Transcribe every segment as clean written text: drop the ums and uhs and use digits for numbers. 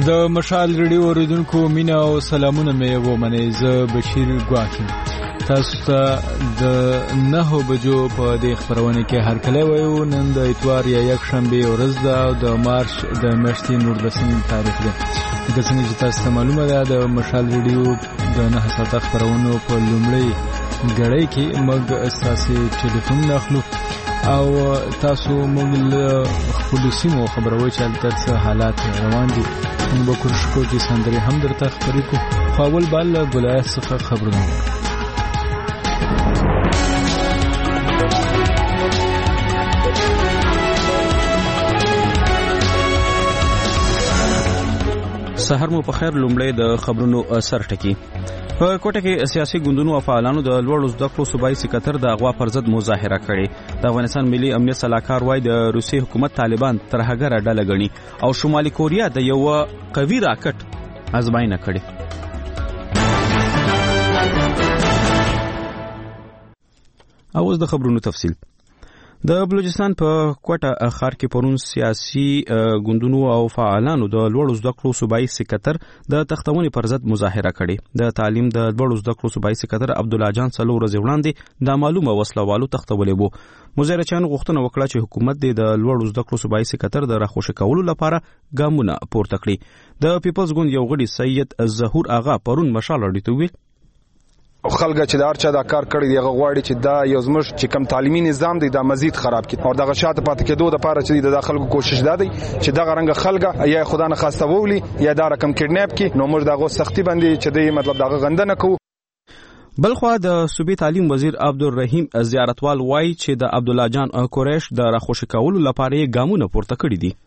د مشال ریډیو اوریدونکو مینا او سلامونه مې ومنئ. زه بشیر ګواکیم تاسو ته د 9 بجو په دې خبرونه کې هرکلی وایو. نن د اتوار یا یک شنبه ورځ ده او د مارچ د میاشتې 19 تاریخ ده. د څنګه چې تاسو ته معلومه ده د مشال ریډیو د 9 ساعته خبرونو په لومړی غړی کې موږ اساسي ټلیفون اخلو او تاسو موږ له خپل سیمو خبروي چې تاسو حالات روان دي. موږ به کوشش کوو چې سندري هم درته خبرې کوو. خو اول بل ولایت څخه خبرونه سحر مو په خیر. لومړی د خبرونو سرټکی. په کوټه کې سیاسي ګوندونو او فعالانو د لوړو زده کړو صوبایي سکرټر د اغوا پر ضد مظاهره کړې. د افغانستان ملي امنیت صلاحکار وایي د روسي حکومت طالبان ترهګره ډله ګڼي او شمالي کوریا د یو قوي راکټ ازمایښت کړي. اوس د خبرونو تفصیل. د بلوچستان په کوټه ښار کې پرون سیاسي ګوندونو او فعالانو د لوړو زده کړو صوبایي سکرټر د تختونې پر ضد مظاهره کړې. د تعلیم د لوړو زده کړو صوبایي سکرټر عبدالله جان څلور ورځې وړاندې د معلومه وسلوالو تختولې وو. مظاهرچیانو غوښتنه وکړه چې حکومت د لوړو زده کړو صوبایي سکرټر د راخوشي کولو لپاره ګامونه پورته کړي. د پیپلز ګوند یو غړي سید ظهور آغا پرون مشال اړیته ویل خلګه چې دا ارچا دا کار کړی دی غواړي چې دا یو زموږ چې کم تعلیمي نظام دی دا مزید خراب کړي او دغه شاته پاتې کېدو د لپاره چې د خلکو کوشش دا دی چې دغه رنګ خلګه یا خدا نه خواسته وولي یا دا رقم کډنیپ کړي. نو موږ دغه سختي باندې چې دی مطلب دغه غندنه کوو. بلخوا د صوبې تعلیم وزیر عبدالرحیم زیارتوال وایي چې د عبدالله جان قریش د راخوشي کولو لپاره ګامونه پورته کړي دي.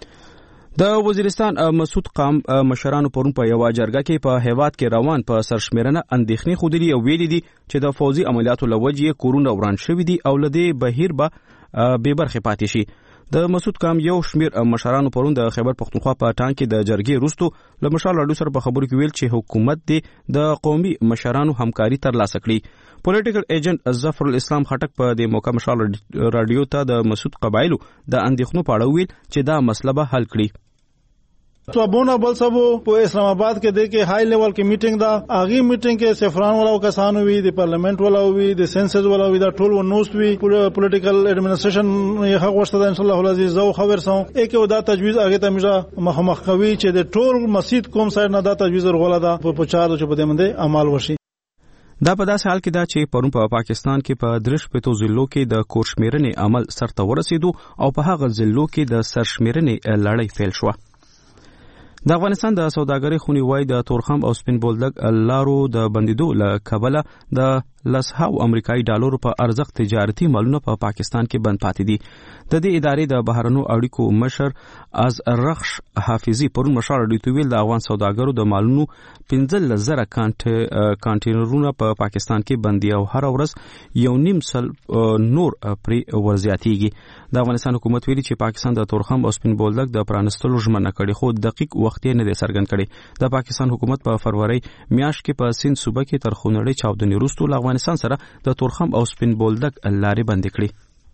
د وزیرستان مسعود قام مشرانو پرون په یو جرګه کې په هیواد کې روان په سرشمیرنه اندېښنې خودري او ویلي دي چې د فوزي عملیاتو لوجې کورونه وران شوي دي او لدی بهیر به به برخه پاتې شي. د مسعود قام یو شمیر مشرانو پرون د خیبر پختونخوا په ټانګ کې د جرګې وروسته له مشال راډیو سره په خبرو کې ویل چې حکومت د قومي مشرانو همکاري ترلاسه کړي. پولیټیکل ایجنټ ظفر الاسلام خټک په د موقع مشال راډیو ته د مسعود قبایلو د اندېښنو په اړه ویل چې دا مسله به حل کړي. تو ابونا بل سبو په اسلام آباد کې د کې هاي لیول کې میټینګ دا اغي میټینګ کې سفران ولا کسانو وی د پارلیمنت ولا وی د سنسس ولا وی دا ټول ونوست وی پولیټیکل ایڈمنسټریشن یې حق ورسته ان شاء الله العزیز زو خبر سو یک ودا تجویز اگه ته مجا مخمخ کوي چې د ټول مسجد کوم سایډ نه دا تجویز ورغلا دا په چارو چې په دې منده عمل وشي. دا په داسې حال کې دا چې پرون په پاکستان کې په درش پتو ضلعو کې د کورشمیرنې عمل سرته ورسېدو او په هغه ضلعو کې د سرشمیرنې لړۍ فعال شوه. د افغانستان د سوداګرۍ خونی وای د تورخم او سپین بولدک لارو د بندیدو له کبله د لسهاو امریکایي ډالرو په ارزښت تجارتي مالونه په پاکستان کې بند پاتې دي. د دې ادارې د بهرنیو اړیکو مشر از رخش حافظي پرون مشال اړیته ویل د افغان سوداګرو د مالونو 15,000 کانټینرونه په پاکستان کې بندي او هر ورځ 1.5 نور پرې ورزياتيږي. د افغانستان حکومت ویلي چې پاکستان د تورخم او سپین بولدک د پرانستلو ژمنه کړې خو دقیق وخت یې نه دی څرګند کړی. د پاکستان حکومت په فروری میاشت کې په سند صوبه کې تر خونړۍ چاودنې وروسته افغانستان سره د تورخم او سپین بولدک لارې بندې کړې.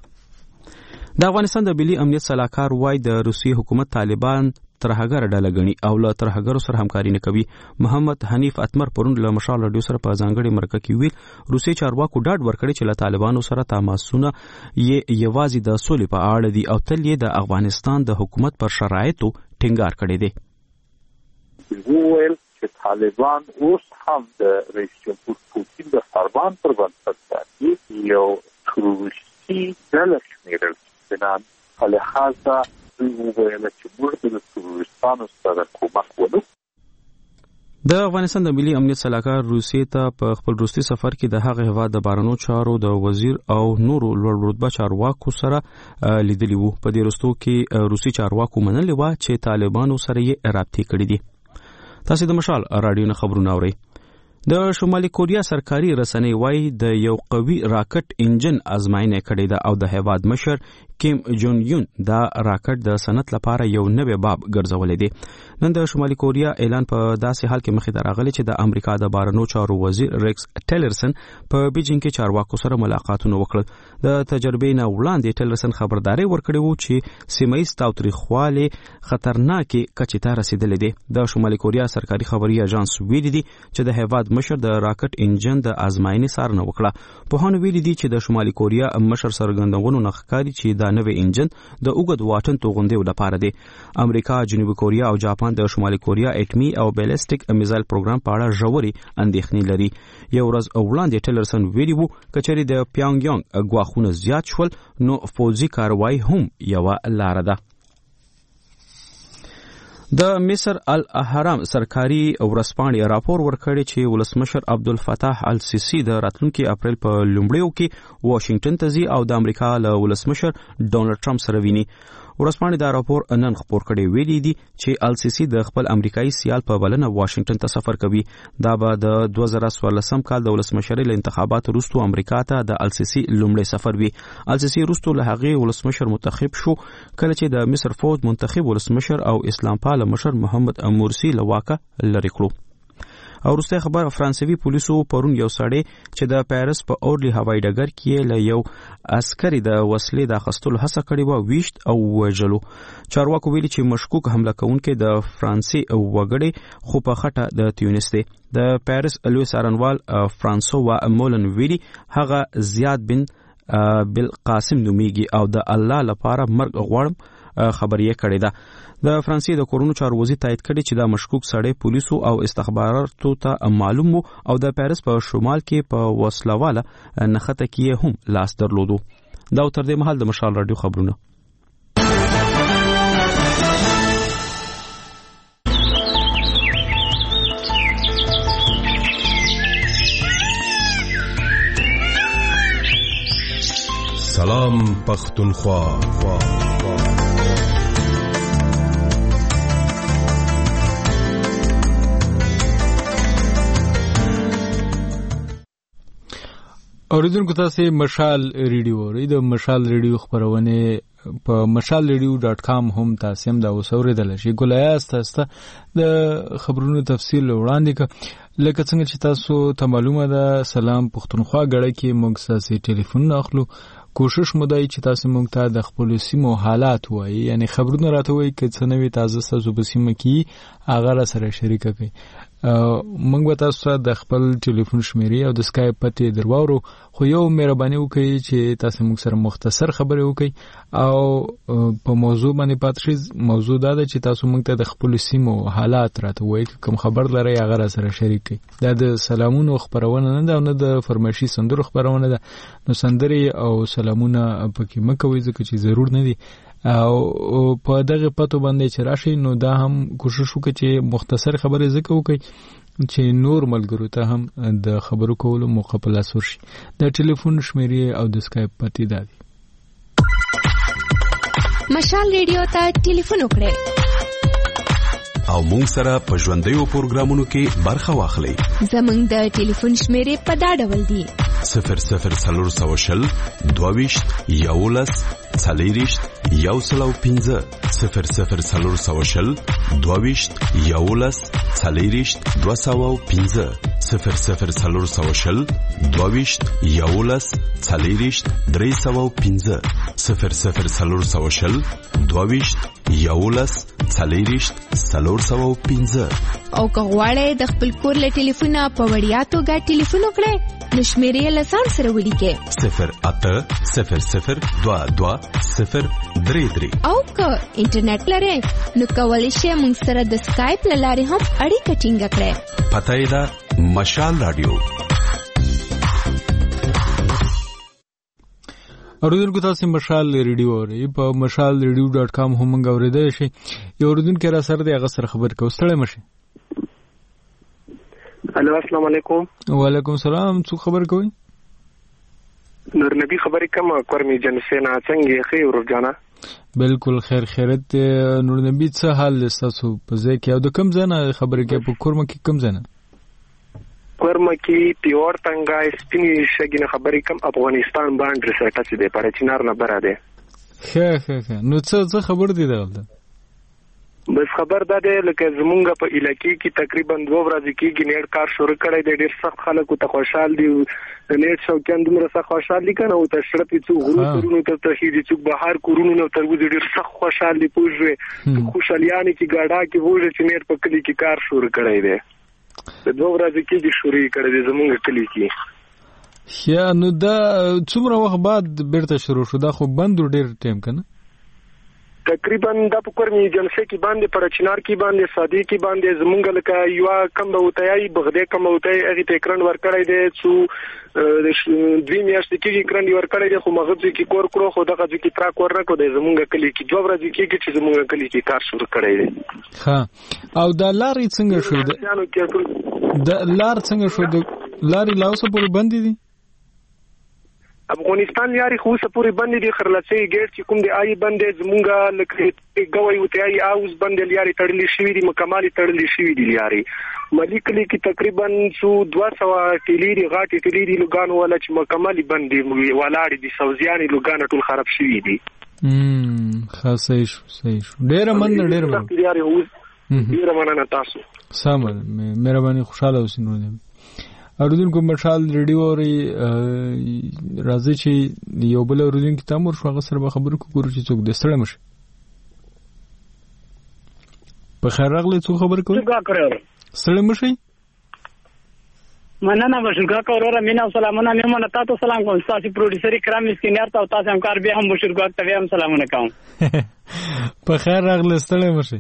د افغانستان د ملي امنیت صلاحکار وای د روسي حکومت طالبان ترهګر ډله غني او له ترهګرو سره همکاري نه کوي. محمد حنیف اتمر پرون له مشال راډیو سره په ځانګړي مرکه کې ویل روسي چارواکو ډاډ ورکړي چې له طالبانو سره تماسونه یې یوازې د سولې په اړه دي او تل یې د افغانستان د حکومت پر شرایطو ټینګار کړی دی. وویل چې طالبان اوس هم د رئیس جمهور پوتین د فرمان پر بنسټ باندې یو تروریستي ډله شمیرل بنان لهذا دوی وویل چې موږ د تروریستانو سره کومک ونکړو. د افغانستان د ملي امنیت صلاحکار روسیې ته په خپل وروستي سفر کې د هغه هیواد د بهرنیو چارو د وزیر او نورو لوړ رتبه چارواکو سره لیدلی وو. په دې وروستو کې روسي چارواکو منلې وه چې طالبانو سره یې رابطې کړې دي. تاسو د مشال راډیو نه خبرونه اورئ. د شمالي کوریا سرکاري رسنۍ وایي د یو قوي راکټ انجن ازمایښت کړې ده او د هیواد مشر کیم جون یون دا راکټ د صنعت لپاره یو نوې باب ګرځولې دی. نن د شمالي کوریا اعلان په داسې حال کې مخې ته راغلی چې د امریکا د بهرنیو چارو وزیر ریکس ټیلرسن په بیجینګ کې چارواکو سره ملاقاتونه وکړل. د تجربې نه وړاندې ټیلرسن خبرداري ورکړې و چې سیمه ییز تاوتریخوالی خطرناکې کچې ته رسیدلې دي. د شمالي کوریا سرکاري خبري اژانس ویلي دي چې د هیواد مشر د راکټ انجن د ازمایښتي څارنه وکړه. په هانو ویلي دي چې د شمالي کوریا مشر سرګندونو نخکاری چې دا نوې انجن د اوږد واټن توغندې لپاره دی. امریکا، جنوبي کوریا او جاپان د شمالي کوریا اټمی او بیلسټیک میزایل پروګرام په اړه ژورې اندېښنې لري. یو ورځ وړاندې ټیلرسن ویلي وو کچېرې د پیانګ یانګ ګواښونه زیات شول نو فوزي کاروایی هم یوه لاره ده. د مصر الاهرام سرکاري ورځپاڼې راپور ورکړی چې ولسمشر عبدالفتاح السیسی د راتلونکي اپریل په لومړیو کې واشنگټن ته ځي او د امریکا له ولسمشر ډونالډ ټرمپ سره ویني. ورځپاڼې دا راپور نن خپور کړی ویلي دي چې السیسی د خپل امریکایي سیال په بلنه واشنگټن ته سفر کوي. دا به د 2014 کال د ولسمشرۍ له انتخاباتو وروسته امریکا ته د السیسی لومړی سفر وي. السیسی وروسته له هغې ولسمشر منتخب شو کله چې د مصر فوج منتخب ولسمشر او اسلام پال مشر محمد مرسی له واکه لرې کړو. او وروسته خبر فرانسوي پولیسو پرون یو سړی چې د پاریس په اورلی هوایي ډګر کې له یو عسکري د وسلې د اخیستلو هڅه کړې وه ویشت او وژلو. چارواکو ویلي چې مشکوک حمله کوونکی د فرانسې وګړی خو په خټه د تیونس دی. د پاریس لوی څارنوال فرانسوا مولن ویلي هغه زیاد بن بالقاسم نومیږي او د الله لپاره مرګ غواړم خبرې کړې ده. د فرانسې د کورونو چارو وزیر تایید کړي چې دا مشکوک سړی پولیسو او استخباراتو ته معلوم وو او د پاریس په شمال کې په وسلواله نښته کې هم لاس درلودو. دا تر دې مهال د مشال رادیو خبرونه. سلام پختونخوا. اوریدونکو تاسو مشال ریډیو اورئ. د مشال ریډیو خبرونه په mashalradio.com هم تاسو هم دا اوسوریدل شي. ګولیا تاسو د خبرونو تفصیل وړاندې ک لکه څنګه چې تاسو ته معلومه ده سلام پختونخوا غړې کې موږ ساسي ټلیفون اخلو. کوشش مو دی چې تاسو موږ ته د خپل سیمو حالات وایي، یعنی خبرونه راته وایي چې څه نوې تازه تاسو په سیمه کې هغه سره شریک کړئ. موږ به تاسو ته د خپل ټلیفون شمیرې او د سکایپ پته درواورو، خو یو مهرباني وکړئ چې تاسو موږ سره مختصر خبرې وکړئ او په موضوع باندې پاتې شئ. موضوع دا ده چې تاسو موږ ته د خپل سیمو حالات راته وایي، کوم خبر لرئ هغه سره شریک کړئ. دا د سلامونو خبرونه نه ده او نه د فرمایشي سندرو خبرونه ده. نو سندرې او سلامونه پکې مکوئ ځکه چې ضرور نه دي. او په دغه پتو باندې چې راشي نو دا هم کوشش وکړي چې مختصر خبرې ذکر وکړي چې نور ملګرو ته هم د خبرو کولو موقع په لاس ورشي. د ټلیفون شمیرې او د سکایپ پته ده. مشال ریډیو ته ټلیفون وکړئ او مونږ سره په ژوندیو پروګرامونو کې برخه واخلئ. زمونږ د ټلیفون شمیرې په دا ډول دي: 0040 22 11 40 105 0040 22 11 40 205 0040 22 11 40 305 0040 22 11 40 305. او که غواړئ د خپل کور له ټلیفونه په وړیا توګه ټلیفون وکړئ نو شمیرې له ځان سره ولیکئ 0800 22 033. او که انټرنیټ لرئ نو کولی شئ موږ سره د سکایپ له لارې هم اړیکه ټینګه کړئ. پته یې ده مشال رادیو. اوریدونکو تاسو مشال ریډیو اورئ. په mashalradio.com هم موږ اوریدل شي. یو اوریدونکو را سره د هغه سره خبر کوو. ستړی مشه. الو السلام علیکم. وعلیکم السلام. څو خبر کوئ؟ نور نبی خبرې کوم کورمي جنسینا څنګه خیر ورجانا؟ بالکل خیر خیرت. نور نبی څه حال لستاسو په ځای کې او د کوم ځای نه خبرې کوي؟ په کورمه کې کوم ځای نه؟ کورمه کې پیور تنګای سپینې شګینه خبرې کوم افغانستان باندې سره ټچ دی پر چینار نه بره ده. ښه نو څه خبر دي دلته؟ بس خبر دا دی لکه زمونږ په علاقې کې تقریبا 2 ورځې کېږي نیټ کار شروع کړی دی. ډېر سخت خلکو ته خوشحال دي. نیټ شوقیان دومره سخت خوشحال دي که نه، او ته شرط یې څوک غرونو ته تخیږي، څوک بهر کورونو نه تربوځي، ډېر سخت خوشحال دي. پوه شوې خوشحالیانې کې ګاډا کې وژه چې نیټ په کلي کې کار شروع کړی دی. 2 ورځې کېږي شروع کړی دی زمونږ کلي کې. نو دا څومره وخت بعد بیرته شروع شو؟ دا خو بند ډېر ټایم که نه؟ تقریبا دا په کورمي جلسه کې باندې پر چنار کې باندې سادي کې باندې زمونږ لکه یو کم بوتای بغداد کم بوتای هغه ته کرن ور کړی دی څو 2 میاشتې کې کرن ور کړی دی، خو مغزي کې کور کړو، خو دغه کې ترا کور نه کو دی. زمونږ کلی کې 2 ورځې کې چې زمونږ کلی کې کار شروع کړی دی. او دا لارې څنګه شو؟ دا لار څنګه شو؟ د لارې لاوسه پورې بند دي؟ افغانستان یاري خو اوسه پورې بند دي. خرلڅي ګیټ چې کوم دی آی بند زمونږه لکه ګوي وته آی اوس بند یاري تړلې شوې دي، مکمل تړلې شوې دي یاري. ملک کلی کې تقریبا 200 ټیلری غاټي ټیلری لوګان ولا چې مکمل بند دي ولاړ دي، سوزياني لوګان ټول خراب شوې دي. صحیح شو. ډېر مننه یاري اوس ډېر مننه تاسو. سم مهرباني، خوشاله اوسئ. نو اوریدونکو مشال ریډیو اوري راځي چې یو بل اوریدونکو ته امر شو هغه سره به خبرو کوو چې څوک د ستړي مشه. په خیر راغلی، څو خبر کوي؟ ستړي مشي. مننه بشیر کاکا وروره، مینا سلامونه. میمونه تاسو سلام کوم. تاسو پروډوسر کرام اسکینر ته او تاسو همکار به هم بشیر کاکا ته هم سلامونه کوم. په خیر راغلی، ستړي مشي.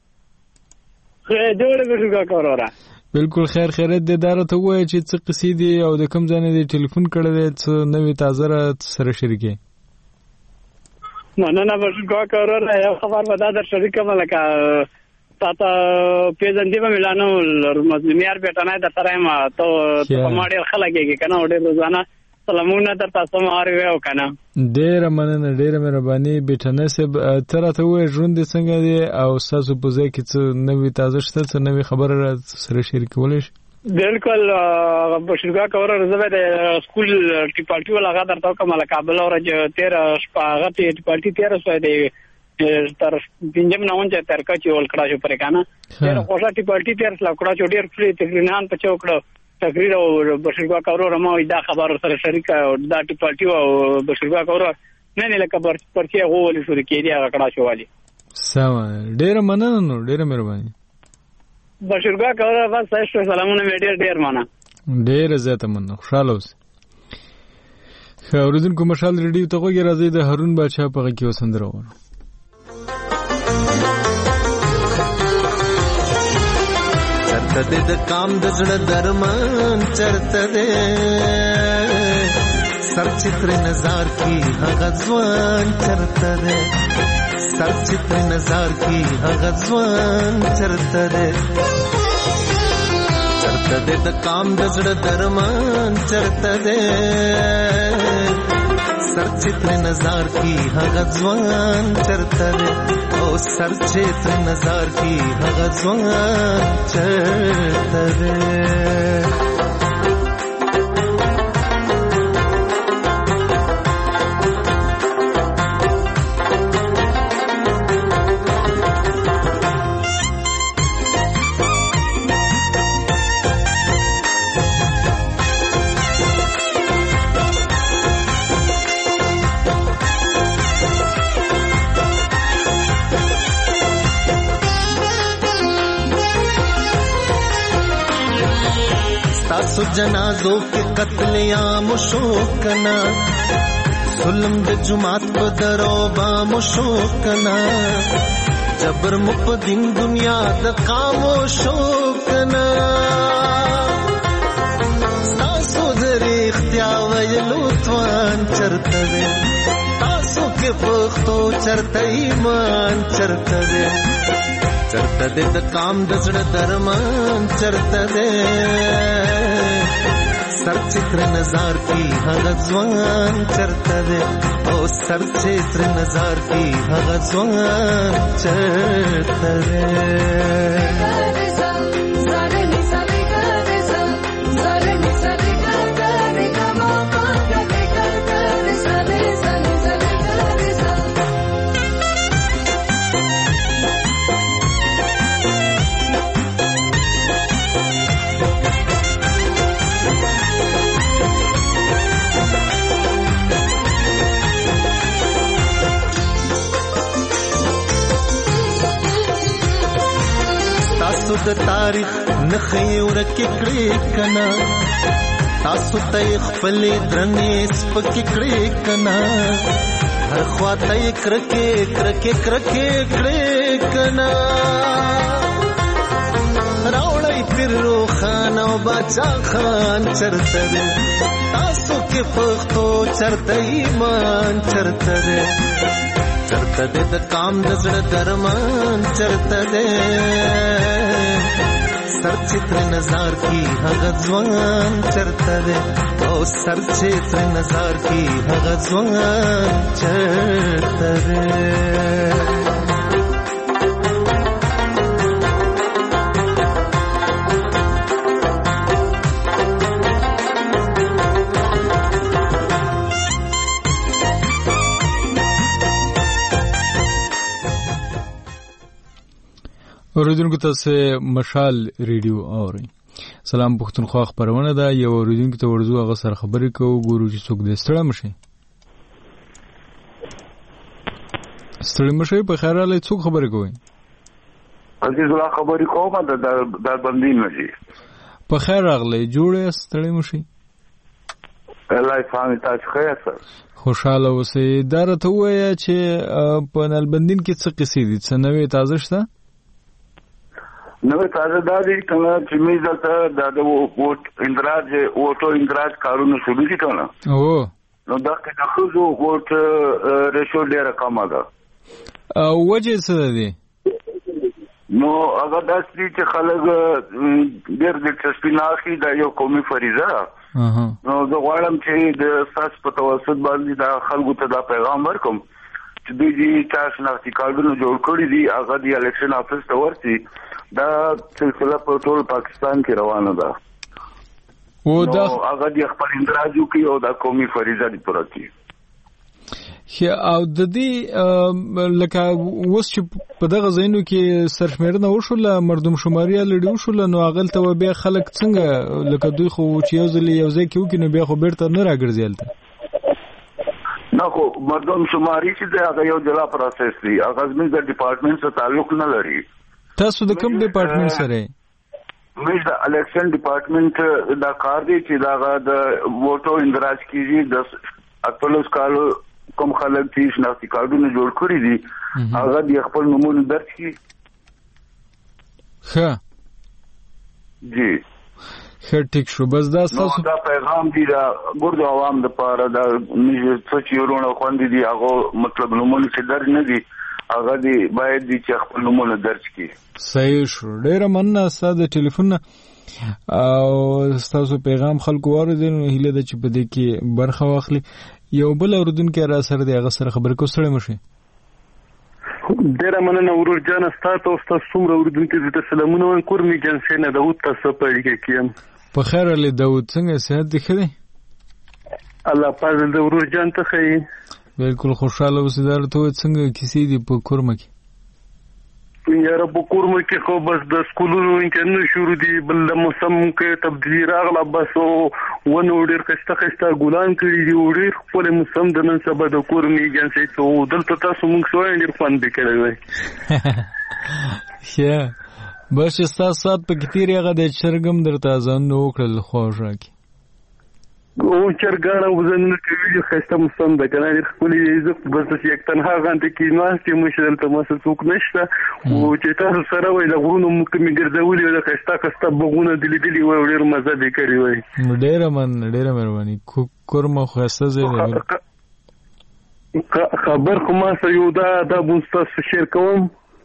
جوړ بشیر کاکا وروره. بالکل خیرت دې دار ته وای چې څه قصې دي او د کوم ځای نه ټلیفون کړی دی، څه نوې تازه سره شریکې؟ مننه بشیر کاکا وروره. یو خبر به دا در شریکم لکه تاته پیژندې به ملانو مظلومیار بیٹانه در سره ما ته په ماډل خلګيږي کنه، ډېر روزانه سلامونه در تاسو ماره ویو کنه. ډېر مننه، ډېر مهرباني بیٹانه صاحب. تر ته وای ژوند څنګه دی او تاسو په ځای کې څه نوې تازه شته، څه نوې خبره سره شریکولای شي؟ بالکل بشیر کاکا وروره. زه د سکول ټیپالټي ولا غادر تا کوم له کابل اورج 13 شپه ټیپالټي 13 سو دی تر پنځم ناون چې تر کا چې ول کړه شو پرې کنه. ډېر خوشا ټیپالټي 13 لا کړه چې ډېر فری تقریران په چوکړه تقریر او بشیر کاکا وروره ما دا خبر سره شریک او دا ټیپالټي او بشیر کاکا وروره نه لکه پرچې غوولې شو کې دی هغه کړه شو والی. سم ډېر مننه، نو ډېر مهرباني بشیر کاکا وروره. بس تاسو سلامونه مې ډېر مننه، ډېر زیاته مننه، خوشاله اوسئ. اوریدونکو مشال ریډیو ته غوږی راځي د هارون بادشاه په غږ کې وسندره وره. چرته د کام د زړه درمان چرته دې سرچتر نظر کی هغه ځوان چرته دې سرچتر نظر کی هغه ځوان چرته دې چرته دې د کام د زړه درمان چرته دې سرچتر نظر کی هغه ځوان چرته دې او سرچتر نظر کی هغه ځوان چرته دې. تاسو جنازو کې قتل عام شوکنا ظلم د جماعت په درو با مشوکنا جبر مقدم دنیا د قامو شوکنا تاسو درې اختیار ویلو توان چرته دې تاسو کې پختو چرته ایمان چرته دې چرته دې د کام د زړه درمان چرته دې سرچتر نظر کی هغه ځوان چرته دې او سرچتر نظر کی هغه ځوان چرته دې. د تاریخ نخې ورکې کړې کنا تاسو ته خپل درنې سپکې کړې کنا هر خواته کرکې کرکې کرکې کړې کنا راوړی پیر روخان او باچا خان چرته دې تاسو کې پښتو چرته ایمان چرته دې چرته دې د کام د زړه درمان چرته دې سر چتر نظر کی هغه ځوان چرته دې او سر چتر نظر کی هغه ځوان چرته دې اوریدونکو تاسو مشال ریډیو اورئ. سلام پښتونخوا خبرونه ده. یو اوریدونکو ته ورځو هغه سره خبرې کوو ګورو چې څوک دې ستړی مشي. ستړی مشي په خیر راغلی. څوک خبرې کوي؟ عزیز الله خبرې کوم د بندین مشي. په خیر راغلی. جوړه ستړی مشي. الله فهمي تاسو خیر سره خوشاله اوسئ. دا راته ووایه چې په نلبندین کې څه قصې دي؟ څه نوې تازه شته؟ نوې تازه دا دي چې موږ دلته د ووټو اندراج کارونه شروع دي کنه. نو دا کې د ښځو ووټ ریشو ډېره کمه ده. وجه څه ده؟ نو هغه داسې دي چې خلک ډېر دلچسپي نه اخلي. دا یو قومي فریضه ده. نو زه غواړم چې د ستاسو په توسط باندې دا خلکو ته دا پیغام ورکړم چې دوی دې چا شناختي کارډونه جوړ کړي دي هغه د الیکشن افیس ته ورسي. دا سلسله په ټول پاکستان کې روانه ده. او دا هغه د خپل اندراج کوي او دا قومي فریضه دي پوره کوي. او د دې لکه اوس چې په دغه ځایونو کې سرشمیرنه وشوله مردم شماري لړۍ وشوله نو هغلته بیا خلک څنګه لکه دوی خو چې یو ځل یو ځای کې وکړي نو بیا خو بیرته نه راګرځي هلته. نه خو مردم شماري چې دی هغه یو جلا پروسس دی. هغه زموږ د ډپارټمنټ سره تعلق نه لري. تاسو د کوم ډپارټمنټ سره؟ موږ د الیکشن ډپارټمنټ دا کار دی چې دا د ووټو اندراج کیږي. د 18 کالو کوم خلک چې شناختی کارډونه جوړ کړی دي هغه د خپل نومونه درج کړي. ښه جی ښه ټیک شو. بس دا تاسو دا پیغام دی دا ګورد عوام د پاره دا څه چې ورونه خوندې دي هغه مطلب نومونه چې درج نه دي هغه دی باید دي چې خپل نومونه درج کړي. صحیح شو. ډیره مننه ستاسو د ټلیفون او ستاسو پیغام خلکو واردین. هیله ده چې په دې کې برخه واخلي. یو بل اوریدونکو را سره دی هغه سره خبرې کو ستړی مشي. ډیره مننه ورور جان ستاسو او تاسو څومره اوریدونکو ته سلامونه وایم. کورمي جان سینه داوود تاسو په اړیکه کې یم. په خیر علي داوود څنګه صحت دی ښه دی؟ الله فضل د ورور جان ته ښه. بالکل خوشاله اوسې. دا ته څنګه کیسې دي په کورمه کې؟ یاره په کورمه کې خو بس د سکولونو انټرنیټ شروع دي. بل د موسم کې تبدیلی راغله بس ونه ډېر خسته ګلان کړي دي. ډېر خپل موسم د نن سبا د کورمي جنسي څو دلته تاسو موږ سوای ډېر خوند وکړی وای. ښه بس تاسو سات په کې تیری هغه د چرګم درته ځان نو کړل خوښ راکې او چرګاړه وزن کوي خسته موسم د کنه خپل عزت بس یک تنها غانته کې ناشته مشرل ته مسل څوک نشته او چې تاسو سره وای د غرونو مکمې ګرځولې د خسته بغونه دلی وای ډېر مزه دې کړی وای. ډېره مهرباني. کورمه خسته زه خبر خو ما سره یو دا بوستاس شیر کوم.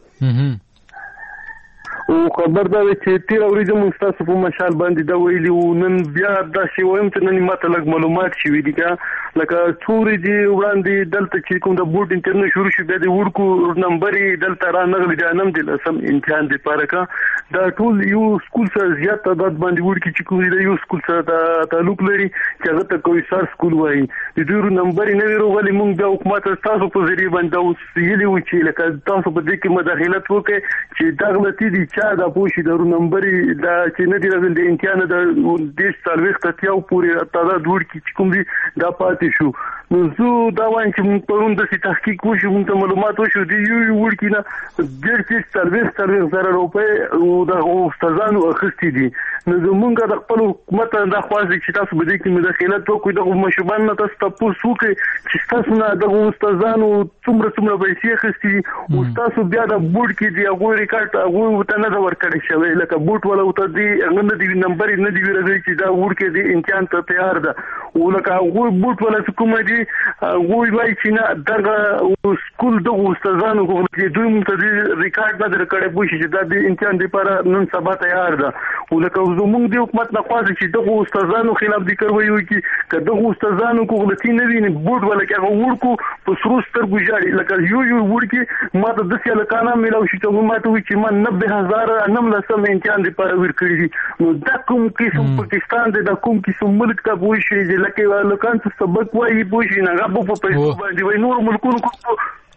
او خبر دا چې تیر اورېدم موږ تاسو په مشال باندې دا ویلي وو. نن بیا دا شی وایم چې نن ماته لږ معلومات شوي دي لکه څوري دي وړاندې دلته چې کوم د بورډ انټرنیټ شروع شو بیا د وړکو نمبرې دلته را نغلي دا نم دي لسم امتحان دی پاره دا ټول یو سکول سره زیات تعداد باندې وړکي چې کوم دی یو سکول سره تعلق لري چې هغه ته کوئی سر سکول وایي. د دوی نمبرې نه وروغلي موږ د حکومت تاسو په ذریعہ باندې اوس ویلي و چې لکه تاسو په دې کې مداخلت وکړئ چې دا غلطي دي دا پوښي درو نمبرې دا چې نه دی راغلی د امتحان د 10 سالويخ ته یو پورې تعداد وړ کی کوم دي دا پات پاتې شو. نو زه دا وایم چې موږ پرون داسې تحقیق وشو، موږ ته معلومات وشو د یو وړکي نه ډېر څلوېښت زره روپۍ د استادانو اخیستي دي. نو زمونږ د خپل حکومت دا خواست دی چې تاسو به دې کې مداخلت وکړئ، دغو مشربانو نه تاسو تپوس وکړئ چې ستاسو نه دغو استادانو څومره پیسې اخیستي دي، او ستاسو بیا د بوټ کې د هغوی ریکارډ هغوی ورته نه ده ورکړی شوی. لکه بوټ والا ورته هغه نه دي نمبر یې نه دي ویل چې دا وړکې د امتحان ته تیار ده. او لکه هغوی بوټ والا چې کومه دي هغوی وایي چې نه دغه سکول دغو استادانو چې دوی موږ ته د ریکارډ نه درکړی پوه شي چې دا د امتحان دپاره نن سبا تیار ده. او لکه زموږ د حکومت نه خواست چې دغو استادانو خلاف دې کاروایي وکړي، که دغو استادانو کو غلطي نه وي بوټ والا کې هغه وړکو په سرو سترګو ژاړي. لکه یو وړکي ما ته داسې هلکانه میلاو شي چې ما ته وایي چې ما 90,000 19 امتحان دپاره ورکړي دي. نو دا کوم قسم پاکستان دی، دا کوم قسم ملک ته پوه شي چې لکه هلکان څه سبق وایي پوه شي، هغه به په پیسو باندې وایي نور ملکونو کو.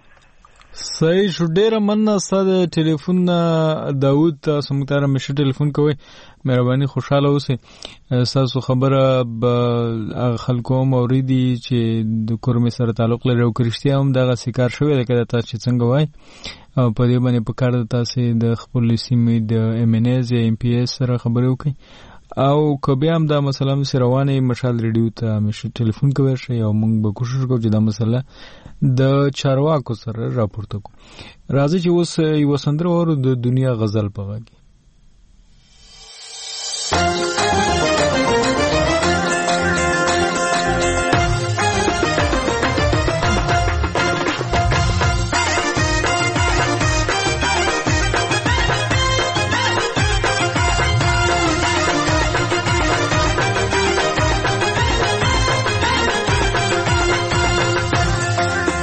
صحیح شو، ډیره مننه ستا د ټلیفون نه داود. تاسو موږ ته همیشه ټلیفون کوئ، مهرباني خوشحاله اوسئ. ستاسو خبره به هغه خلکو هم اورېدي چې د کورمې سره تعلق لري، او که رښتیا هم دغسې کار شوی دی که تاسو چې څنګه وایي، او په دې باندې په کار ده تاسې د خپلې سیمې د ایم ان ایز یا ایم پی ایس سره خبرې وکړئ. او که بیا هم دا مسله همسې روانه وي، مشال ریډیو ته همیشه ټلیفون کوی شئ، او موږ به کوشش کوو چې دا مسله د چارواکو سره راپورته کړو. راځئ چې اوس یوه سندره واورو د دنیا غزل په غږ.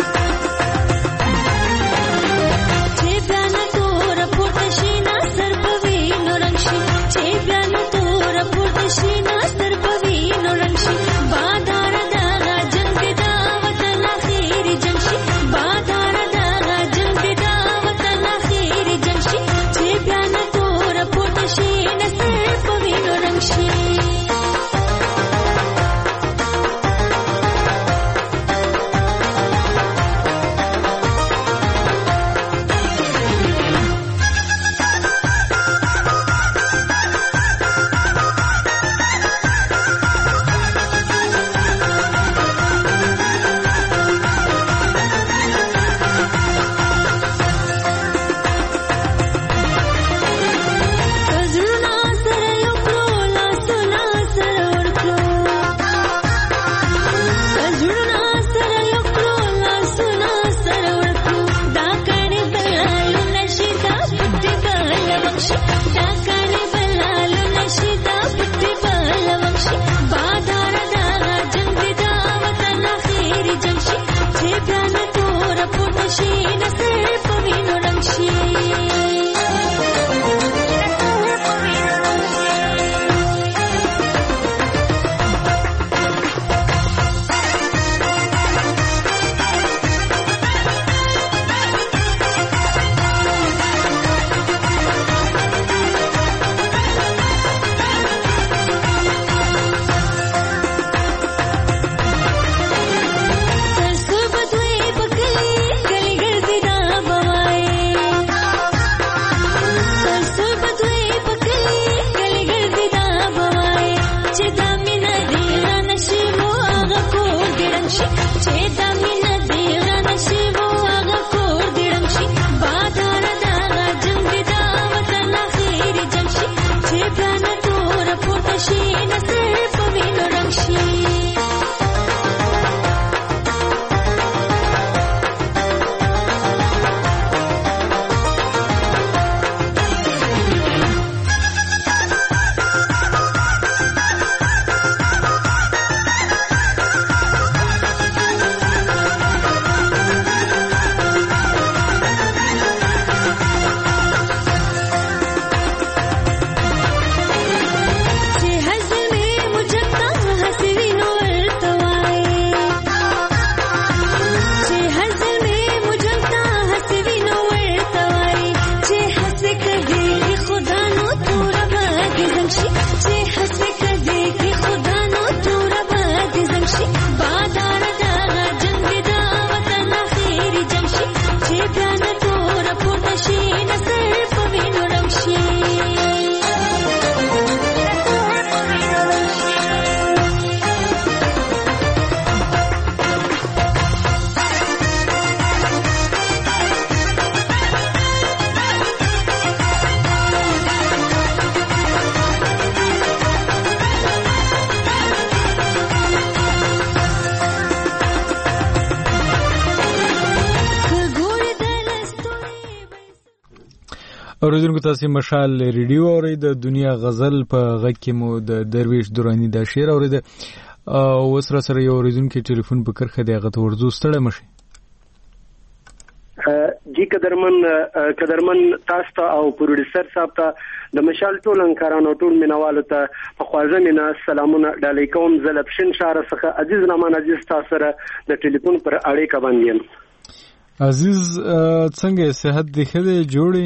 Sir اوریدونکو تاسو مشال ریډیو اورئ د دنیا غزل په غږ کې مو د درویش درانی د شعر اورید او وسره سره یو اوریدونکو ټلیفون په کرخه دی هغه ته ورزو ستړی مشي جی قدرمن تاسو ته او پروډوسر صاحب ته د مشال ټول انکارانو ټول مینوالو ته په خوازه مینا سلامونه ډالۍ کوم زلپشن شهر څخه عزیز نامان عزیز تاسو سره د ټلیفون پر اړیکه باندې عزیز څنګه صحت دی خله جوړي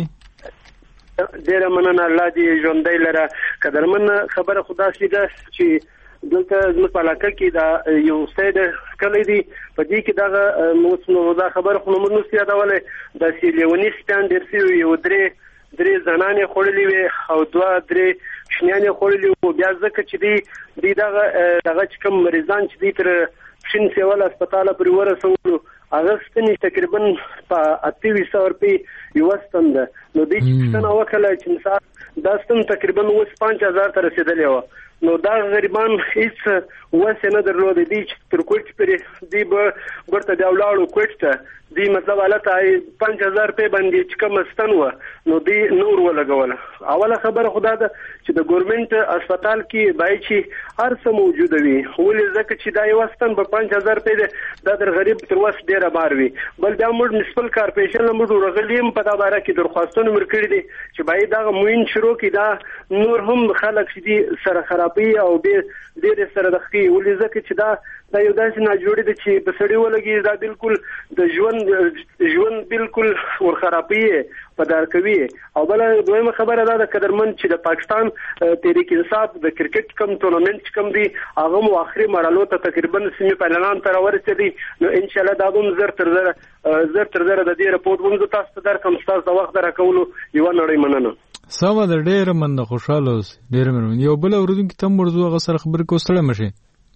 ډیر مننه الله دې ژوندۍ لره قدرمن خبره خدا سي ده چې دلته زموږ په علاقه کې دا یو سید کلی دی په دې کې دا دا خبره خو موږ نو سیادولې د سیلیونی سټاند درسي یو درې زنانې خورلې وي او درې شنیانې خورلې وو بیا ځکه چې دی دغه کوم مریضان چې دی تر شین سیول هسپتال پورې ورسولو هغه ستنې تقریبا په 2800 روپۍ یو ستند نو دې چې څنګه وکړه چې مثال دا ستن تقریبا 5000 ته رسیدلې و نو دا غریبان هیڅ وسه نه درلودې دي چې تر کوټ پرې دی برته دی ولاړو کوټ ته دی مطلب حالت 5000 روپۍ باندې چې کوم ستن و نو دی نور ولګول اوله خبره خدا ده چې د ګورنمنت هسپتال کې بای چې هر څه موجود وي ولې ځکه چې دا یو ستن په 5000 روپۍ دا در غریب تر وس ډیره بار وي بل دا موږ میونسپل کارپوریشن موږ ورغلیم په دا باره کې درخواستونه ورکړي دي چې بای دا موین شروع کې دا نور هم خلک چې دي سره خرابي او ډېر سره دخي ولې ځکه چې دا یو داسې نه جوړې دي چې په سړی ولګي دا بالکل د ژوند بالکل ور خرابي په دار کوي او بل دویمه خبره دا د قدرمن چې د پاکستان تحریک انصاف د کرکټ کم ټورنمنت کم دی هغه مو اخري مرحله ته تقریبا سیمه فائنلان تر ورسېدي نو ان شاء الله دا هم زر تر زر د دې رپورټ ونځو تاسو در کوم تاسو د وخت راکولو یو نړۍ مننه سم د ډېر من خوشاله اوس ډېر من یو بل اوریدونکو ته مرزو هغه سره خبرې کوستړه مشي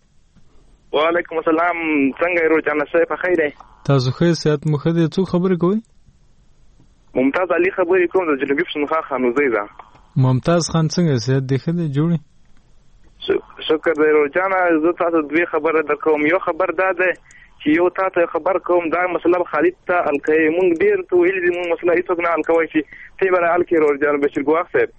وعلیکم السلام څنګه یې روزانه صحیح په خیر تاسو خیر صحت مو خدای څو خبرې کوي ممتاز علي خبرې کوم د جنوبي پښتونخوا خانوزۍ ده ممتاز خان څنګه صحت دی خدای جوړي شکر دی روزانه زه تاسو دوی خبره درکوم یو خبر ده چې یو تاسو خبر کوم دا مسله خالد ته الکه مونږ ډیر ته ویل دي مونږ مسله هیڅ نه الکوي چې تی بل الکه روزانه بشیر ګواخ صاحب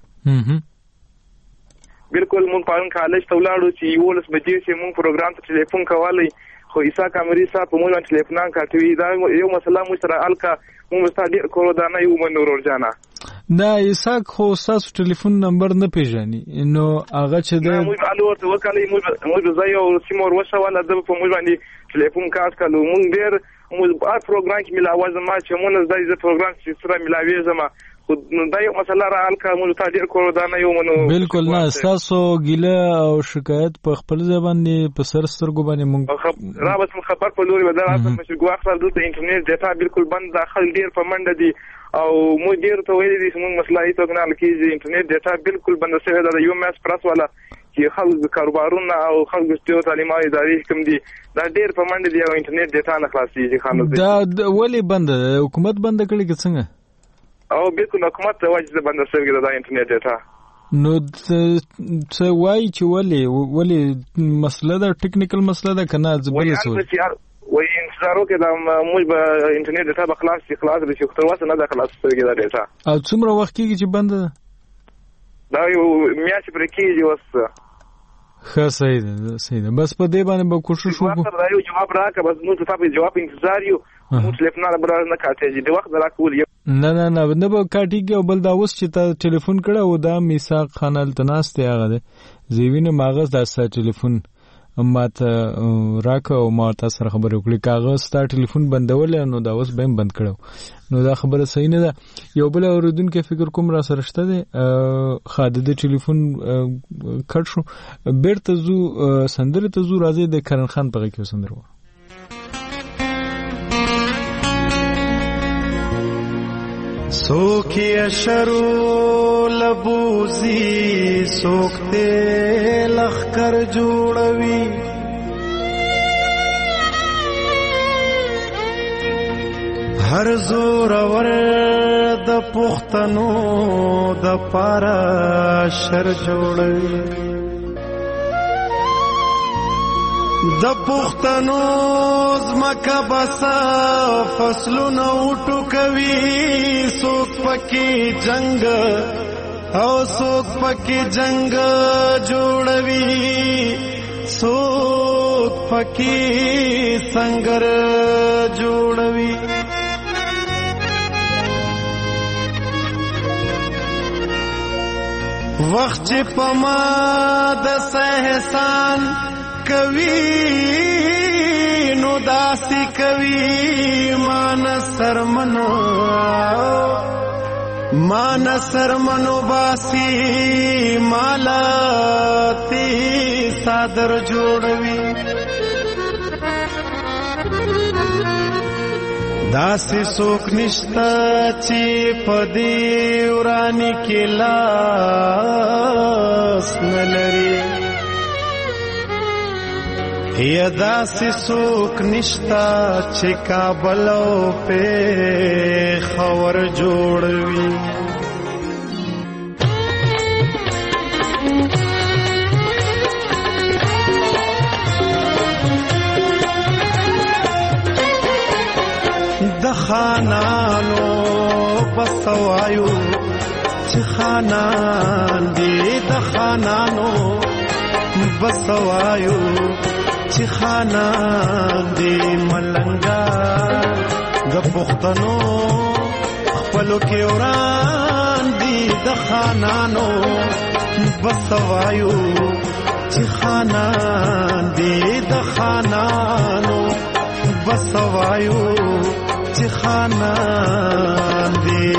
بالکل مونږ پالن کالج ته ولاړو چې یو لس بجې چې مونږ پروګرام ته ټلیفون کولی خو عیسی کامری صاحب په مونږ ټلیفون کاټوي دا یو مسله مو سره الکه مونږ ستاسو کولو دا نه یو منو روزانه دا عیسی خو تاسو ټلیفون نمبر نه پیژني نو هغه چې دا مونږ الوت وکړی مونږ زایو سیمور وشواله د په مونږ باندې ټلیفون کاټ کړو مونږ ډیر مونږ پروګرام کې ملاوي زما چې مونږ د پروګرام چې سره ملاوي زما دا یو مسله را الکه مونږ ته ډیر کولو دا نه یو منو بالکل نه تاسو ګیله او شکایت په خپل ځبان په سر سترګو باندې مونږ را بس خبر په لوري بدل راځم چې ګواخل د انټرنیټ ډیټا بالکل بند داخل ډیر په منډه دي او مو ډیر ته ویل دي چې مونږ مسله هیڅ نه لکه انټرنیټ ډیټا بالکل بند شوی دا یو ماس پرس والا چې خلک کاروبارونه او خلک ستو تعلیمي ادارې کوم دي دا ډیر په منډه دي او انټرنیټ ډیټا نه خلاصيږي خانو دا ولی بند حکومت بند کړی که څنګه او بالکل حکومت ته واجب بند شوی دا انټرنیټ ډیټا نو څه وایي چې ولی مسله دا ټیکنیکل مسله ده کنه ځبل سو وای انتظارو کې دا موږ به انټرنیټ ډیټا به خلاص شي چې تر واسه نه ده خلاص شوی دا ډیټا او څومره وخت کېږي چې بند ده دا یو میاشت پرې کېږي اوس ښه صحیح ده بس په دې باندې به کوشش وکړو دا یو جواب راکړه بس موږ ته په جواب انتظار یو موږ ټلیفون نه بل نه کاټېږي د وخت راکول نه به کاټیږي او بل دا اوس چې تا ټلیفون کړه او دا میثاق خان التناست هغه ده زیوینه ماغز دا ستا ټلیفون ماته راکه او ما تاسو سره خبرې وکړې کاغذ ستا ټلیفون بندول نو دا اوس به بند کړو نو دا خبره صحیح نه ده یو بل اوریدونکو فکر کوم را سره شته دی خاده د ټلیفون کټ شو بیرته زو سندره ته زو راځي د کرن خان په کې سندره سوکی اشرو لبوزی سوکتے لخکر جوڑوی هر زور ور د پختنو د پارا شر جوړوي د پختنو زمکه بسا فصلونه وټو کوي سوک پکې جنگ او څوک پکې جنگ جوړوي څوک پکې سنگر جوړوي وخت چې پما د احسان کوي نو داسي کوي مان سرمنو باسی مالا تی صادر جوړوي داسې څوک نشته چې په دې وراني کې لاس نه لري یا داسې څوک نشته چې کابل او پېښور جوړوي د خانانو بسوایو چې خانان دی د خانانو بسوایو چې خانان دی ملنګا د پښتنو خپلو کې وران دی د خانانو بسوایو چې خانان دی د خانانو بسوایو چې خانان دی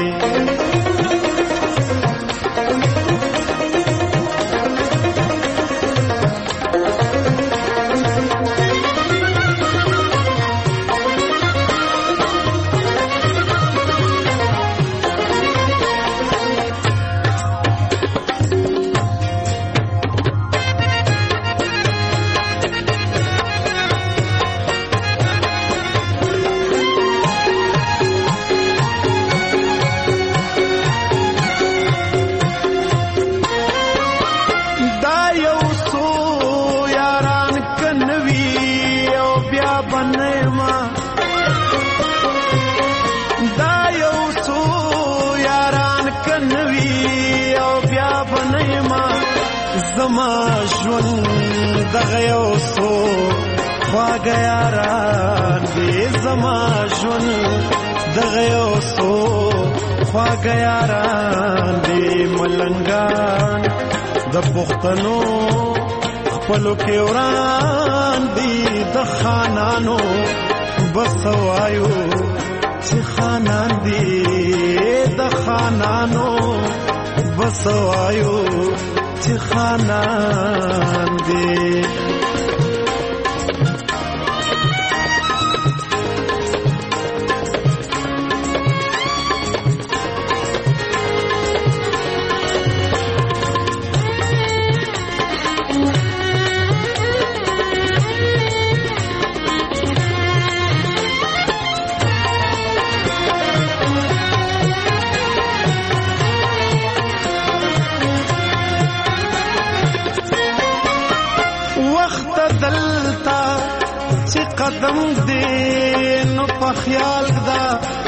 زما ژوند دغه یو څو خواږه یاران دي زما ژوند دغه یو څو خواږه یاران دي ملنګان د پښتنو خپلو کې وران دي د خانانو بسوایو چې خانان دي د خانانو بسوایو چې خانان دی قدم دې نو په خیال دا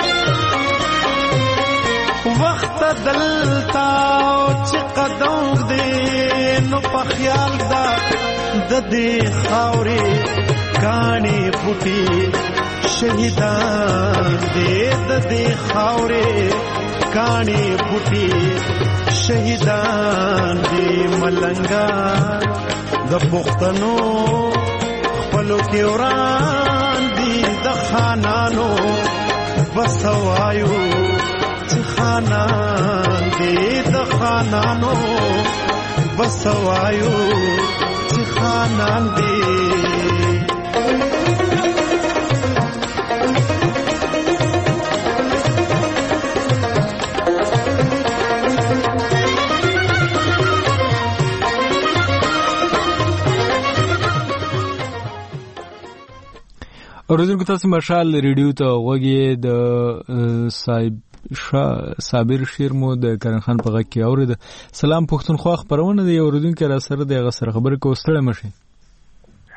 وخت دلتا چې قدم دې نو په خیال دا د دې خاورې کاني بوټي شهیدان دې د دې خاورې کاني بوټي شهیدان دې ملنګا د پښتنو خپلو کې وران دي د خانانو بسوایو چې خانان دي د خانانو بسوایو چې خانان دي اوریدونکو تاسو مشال ریډیو ته وګورئ د صابر شیر مو د کرن خان په غږ کې اورید. سلام پښتونخوا خبرونه دی اوریدونکو را سره د غسر خبر کو ستړی مشي.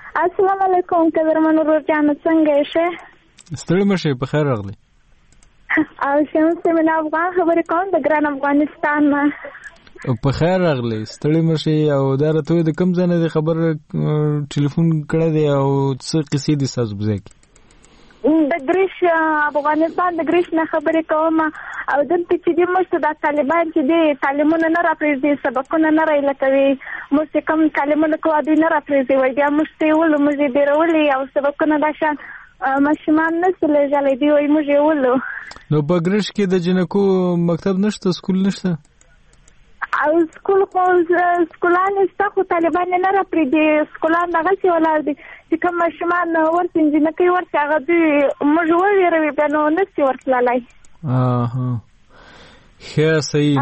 السلام علیکم قدرمن ورور جان څنګه یې؟ ستړی مشي په خیر راغلی. او شمس من افغان خبرې کوم د ګران افغانستان نه. په خیر راغلی، ستړي مشي. او دا راته د کوم ځای نه دی خبر ټلیفون کړی دی او څه قصې دي ستاسو په ځای کې؟ د ګریش افغانستان د ګریش نه خبرې کوم. او دلته چې دې موږ د طالبان چې دې تعلیمونه نه راپرېږدي، سبقونه نه رایله کوي، موږ چې کوم تعلیمونه کوو دوی نه راپرېږدي، وایي بیا موږ ته یې ولو، موږ یې بیرولي او سبقونه دا شان ماشومان نشي لېږلی، دوی وایي موږ یې ولو. نو په ګریش کې د جنکو مکتب نشته، سکول نشته؟ او سکول خو سکولان شته خو طالبان نه راپرېږدي، سکولان دغسې ولاړ دي چې کوم ماشومان ورته انجینکۍ ورته هغه دوی موږ وویروي بیا نو نشي ورتللی. ښه صحیح.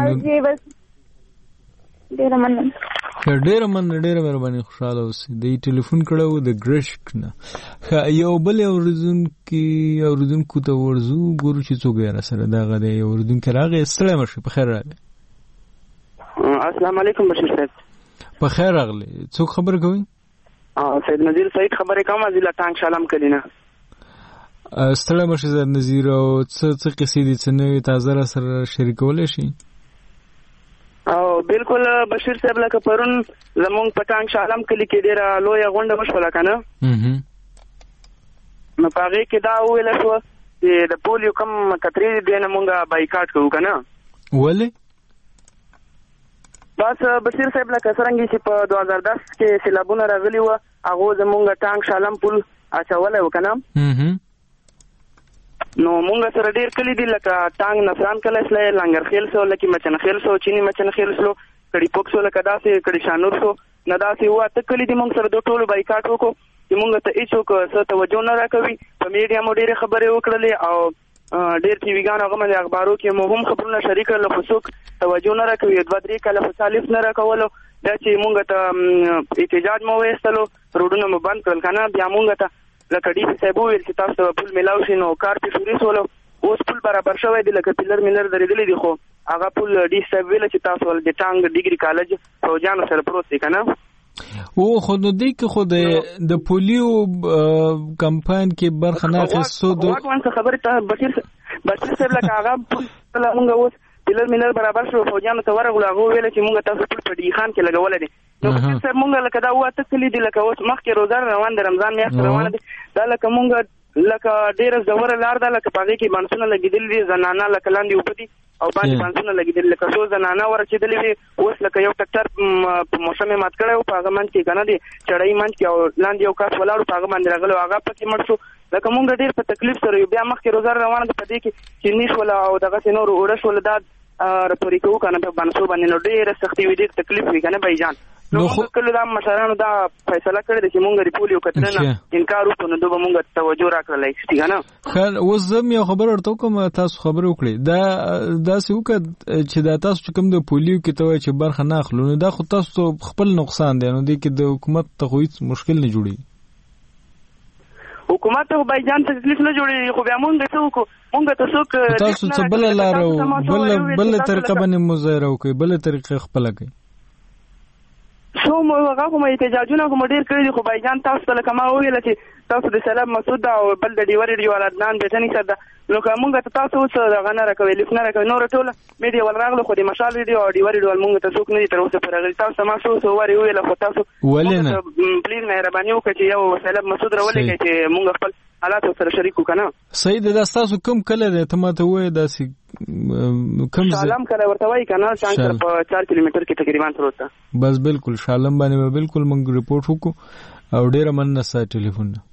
ډېره مننه. ډېره مهرباني، خوشحاله اوسئ. د ټلیفون کړی و د ګرشک نه. یو بل اورېدونکو ته ورځو، ګورو چې څوک دی راسره. دغه دی یو اورېدونکی راغی. ستړی مه شئ، په خیر راغلی. السلام علیکم بشیر صاحب. په خیر راغلی. څوک خبرې کوي؟ سید نذیر سعید خبرې کوم، ضلع ټانک شالم کلینه. ستړی مه شئ سید نذیر. او څه قصې دي څه نوې تازه راسره شریکولی شي؟ او بالکل بشیر صاحب، لکه پرون زمونږ په ټانک شالم کلي کې ډېره لویه غونډه وشوله که نه، نو په هغې کې دا وویله شوه چې د پولیو کوم کترې دي دی نه مونږ بایکاټ کوو که نه. ولې؟ بس بشیر صاحب لکه څرنګه چې په 2010 کې سیلابونه راغلي وه، هغو زمونږ ټانک شالم پل اچولی و که نه، نو مونږ سره ډېر کلي دي لکه ټانک نصران کلی سلی، لنګر خیل سو، لکه مچن خیل سو، چینی مچن خیل سو، کړي پوک سو، لکه داسې کړي شانور سو، نه داسې و اته کلي دي. مونږ سره د ټولو بایکاټ وکړو چې مونږ ته هېڅوک څه توجه نه راکوي. په میډیا مو ډېرې خبرې وکړلې او ډېر ټي وي ګان هغه باندې اخبارو کې مو هم خبرونه شریک کړل، خو څوک توجه نه راکوي. 2-3 کاله خو سالف نه راکولو. بیا چې مونږ ته احتجاج مو ویستلو، روډونه مو بند کړل که نه، بیا مونږ ته لکه ډي سي صاحب وویل چې تاسو ته پل میلاو شي، نو کار پې شروع سولو. اوس پل برابر شوی دی، لکه پیلر میلر درېدلی دی، خو هغه پل ډي سي صاحب ویله چې تاسو د ټانک ډیګري کالج فوجانو سره پروت دی که نه. خو نو دی که خو د پولیو کمپاین کې برخه نه اخیستو خبرې ته بشیر صاحب لکه هغه پل مونږ اوس پیلر میلر برابر شو، فوجانو ته ورغلو، هغه وویله چې مونږ تاسو پل په ډي خان کې لګولی دی. نو بشیر صاحب مونږ لکه دا واته کلي دي، لکه اوس مخکې روزه روان دی، رمضان میاشت روانه دی، دا لکه مونږ لکه ډېره زوره لار ده، لکه په هغې کې بانسونه لګېدلي دي، زنانه لکه لاندې اوبه دي او باندې بانسونه لګېدلي، لکه څو زنانه ورسېدلې وي. اوس لکه یو ټکټر په موسم یې مات کړی و، په هغه منځ کې که نه دی چړۍ منځ کې، او لاندې یو کس ولاړو، په هغه باندې راغلی، هغه پکې مړ شو. لکه مونږ ډېر په تکلیف سره یو. بیا مخکې روزه روانه ده، په دې کې چیني شوله او دغسې نور اوړه شوله، دا راپورې کوو که نه په بانسو باندې، نو ډېره سختي وي، ډېر تکلیف وي که نه بایجان. نو موږ کله دا مشرانو دا فیصله کړې ده چې موږ د پولیو کتنه نه انکار وکړو، نو دوی به موږ توجه راکړلی شي که نه. خیر، اوس زه هم یو خبره ورته وکړم، تاسو خبرې وکړئ. دا داسې وکړه چې دا تاسو چې کوم د پولیو کې ته وایي چې برخه نه اخلو، نو دا خو تاسو خپل نقصان دی، نو دې کې د حکومت ته خو هېڅ مشکل نه جوړېږي. حکومت ته بایجان تکلیف نه جوړېږي، خو بیا مونږ څه وکړو؟ مونږ ته څوک تاسو څه بله لاره بله طریقه باندې مظاهره وکړئ، بله طریقه خپله کوئ. شو مو هغه خو مو احتجاجونه خو مو ډېر کړي دي، خو بایجان تاسو ته لکه ما وویله چې تاسو د سیلاب مسعود ده او بل د ډیوه ریډیو عدنان بیټني صاحب ده، نو که مونږ ته تاسو اوس دغه نه راکوئ، لیف نه راکوئ، نوره ټوله میډیا ول راغله، خو د مشال ریډیو او ډیوه ریډیو مونږ ته څوک نه دي تر اوسه پورې راغلي. تاسو ته ما څو وارې وویله، خو تاسو ولې نه پلیز مهرباني وکړئ چې یو سیلاب مسعود راولېږئ چې مونږ خپل حالات سره شریک وکړو که نه. صحیح ده. دا ستاسو کوم کلی دی؟ ته ما ته ووایې داسې کوم شالم کلی ورته وایي که نه، څنګ سره په 4 کیلومتر کې تقریبا پروت ده. بس بالکل شالم باندې به بالکل مونږ رپورټ وکړو. او ډېره مننه ستا ټلیفون نه.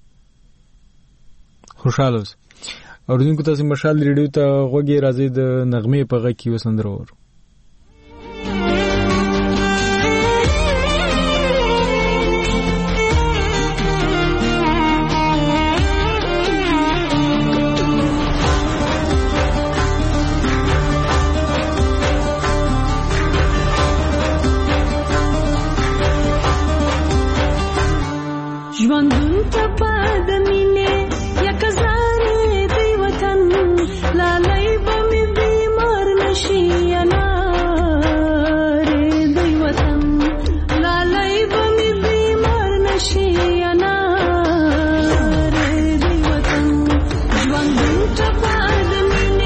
خوشحاله اوسئ. اورېدونکو تاسې مشال ریډیو ته غوږ یې، راځئ د نغمې په غږ کې یوه سندره واورو. ژوندون ته پد مینې یک زارې دی وطن، لالی به مې بیمار نشي انارې دی وطن، لالی به مې بیمار نشي انارې دی وطن. ژوندون ته پد مینې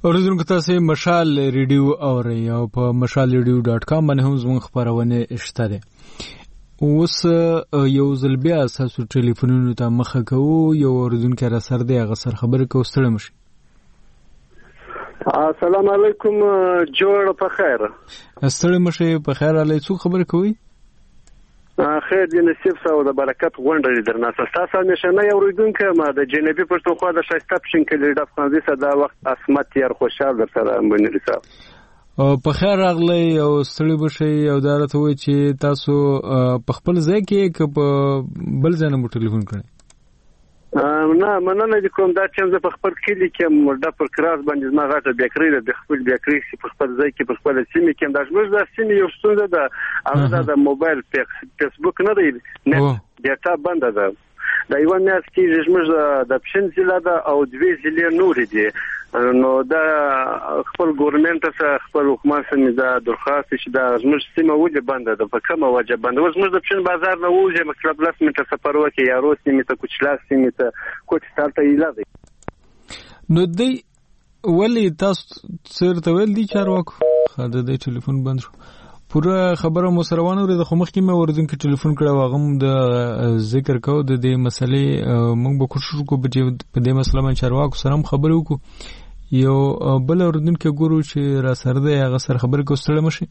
اوریدونکو تاسو مشال ریډیو اورئ او په mashalradio.com باندې هم زموږ خبرونه شته ده. اوس یو ځل بیا تاسو ټلیفونونو ته مخه کوو. یو اوریدونکو را سره دی، هغه سره خبرې کوو. ستړي مشي. السلام علیکم، جوړ په خیر. ستړي مشي په خیر. علي څو خبرې کوي؟ خیر دې نصیب سو د برکت غونډه درنه تاسو نشنه یو اوریدونکو ما د جنبي پښتونخوا د شایسته پښین کې د افغانستان صدا وخت اسمت یار خوشحال در سره باندې صاحب په خیر راغلی او ستړي بشي. او دا راته وایي چې تاسو په خپل ځای کې په بل ځای نه مو ټلیفون کړی؟ نه مننه کوم دا چې زه په خپل کلی کې مرده پر کراس باندې ما غاټه بیکری د خپل بیکری په خپل ځای کې په خپل سیمه کې د ژوند د سیمه یو ستونزه ده. هغه د موبایل فیسبوک نه دی، نه ډیټا بند ده. دا یو میاشت کې زموږ د پښین ضلع ده او دوی ضلع نور دي. نو دا خپل ګورنمنت ته خپل حکومت سره دا درخواست چې دا زموږ سیمه ولې بنده ده، په کومه وجه بنده؟ زموږ د پښین بازار نه وځي مطلب لاس میټه سفر وکي یا روس سیمه ته کوچلاس سیمه ته کوټستان ته ایلاده. نو دی ولی تاسو سره ویل دي چارواکو خاطر د ټلیفون بند شو؟ پوره خبره مو سره ونه ورته خو مخکې مې اوریدونکو ټلیفون کړو، هغه د ذکر کو د دې مسلې موږ به کوشش وکړو په دې مسله باندې چارواکو سره خبرې وکړو. یو بل اوریدونکو ګورو چې را سره دی، هغه سره خبرې کوستل مشي.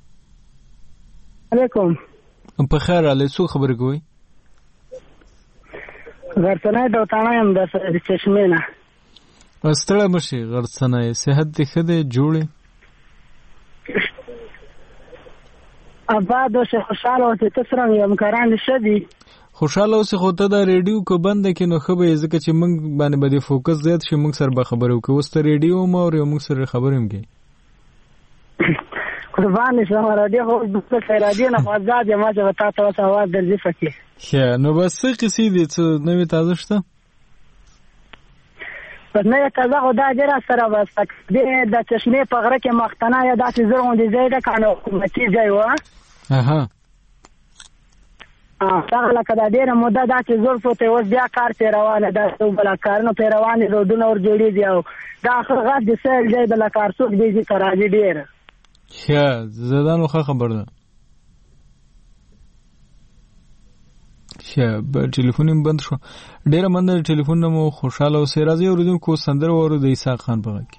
علیکم. په خیر. علي څو خبرې کوي؟ غرڅنای د وطنایم د چشمینه. استړه مشي غرڅنای. صحت دې ښه دی؟ جوړې آباد او خوشاله او تسرم یم کاران شدي. خوشاله اوسې خو ته دا ریډیو کو بند کې نو خو به ځکه چې موږ باندې به فوکس زیات شي، موږ سره به خبرو کوو. اوس ته ریډیو مو او موږ سره خبرې کوي. قربان شم رادیو خو د رادیو نه آزاد یم چې وتا ته आवाज درځي فکر. ښه نو بس قصې دي څه نوې تازه شته؟ پس نه تازه خو دا ډیره سره بس د چشمې په غره کې مختنه یا داسې زرغون دي ځای ده کنه حکومتي ځای و. اها هغه لکه دا ډیره موده دا چې زور پروت اوس بیا کار پې روانه ده، بله کارونه پې روانې رودونه ور جوړېږي او دا آخر غټ د سیل ځای بله کارڅوک دی ځکه راځي ډېره. ښه زه دا نو ښه خبر ده. ښه ټلیفون یې بند شو. ډېره مننه د ټلیفون نه مو خوشحاله اوسئ. راځئ اورېدونکو سندره واورو د اسحاق خان په غږ کې.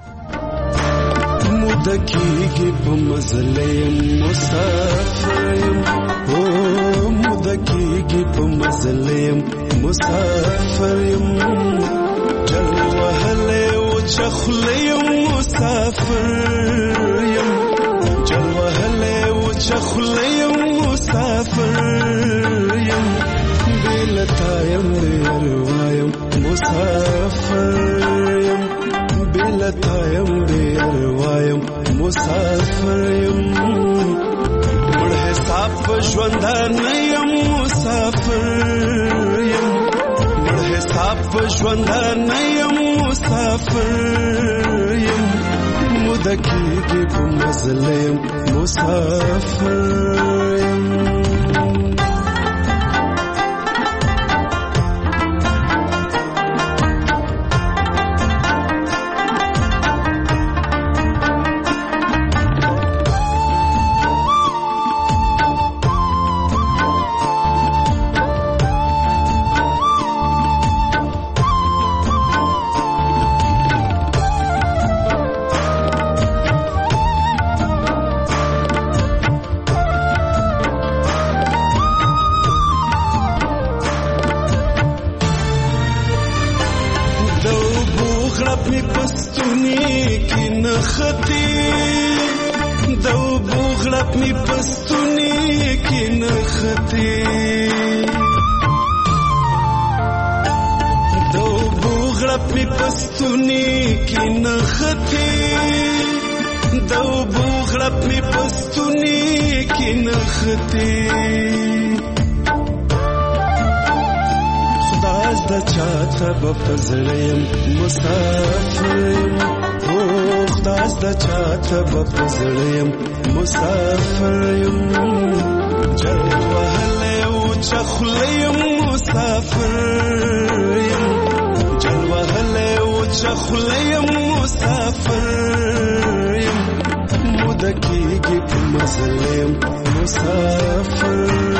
موده کېږي په مزله یم مسافر یم، موده کېږي په مزله یم مسافر یم، جل وهلی وچه خوله یم مسافر یم، جل وهلی وچه خوله یم مسافر یم، بېلتا یم ډېر وایم مسافر یم، بېلتا یم ډېر وایم مسافر یم، مړ حساب په ژوندانه یم مسافر یم، مړ حساب په ژوندانه یم مسافر یم، موده کېږي په مزله یم مسافر یم. مسافر یم مودکیږي په مظلم مسافر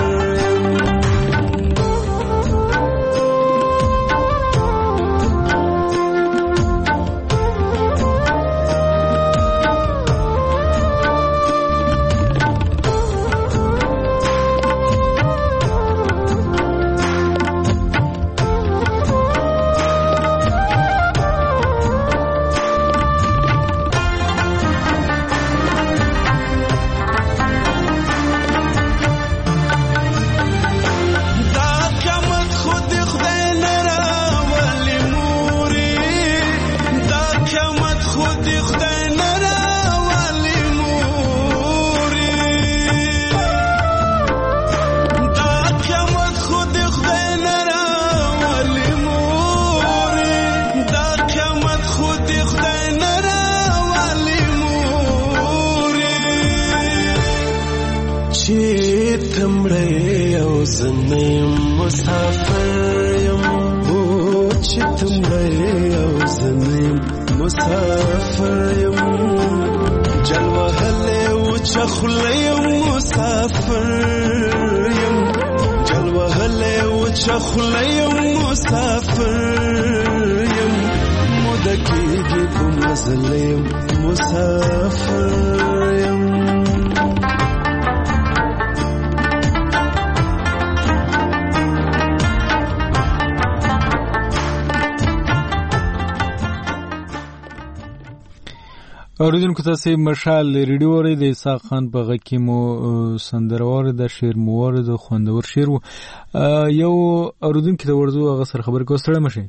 اوریدونکو تاسو مشال ریډیو اورئ د اسحاق خان په غږ کې مو سندروار د شعر موار د خوندور شعر یو اوریدونکو ته ورځو هغه سره خبر کو ستړی مشي